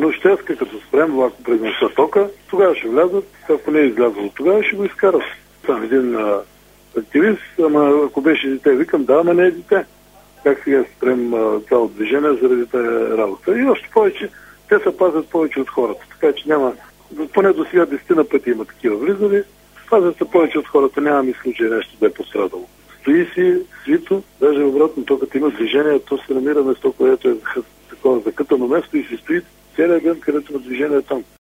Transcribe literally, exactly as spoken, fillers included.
Площадска, като спрем влак през носа тока, тогава ще влязат, ако не е излязло, тогава ще го изкарат. Там един а, активист, ама ако беше дете, викам, да, ама не е дете. Как сега спрем цяло движение заради тази работа. И още повече, те се пазят повече от хората. Така че няма, поне до сега десетина пъти има такива влизали, пазят се повече от хората, нямам и случай нещо да е пострадало. Стои си свито, даже обратно, то като има движение, то се намира место, което е такова закътано место и си стои целият ден, където има движение там.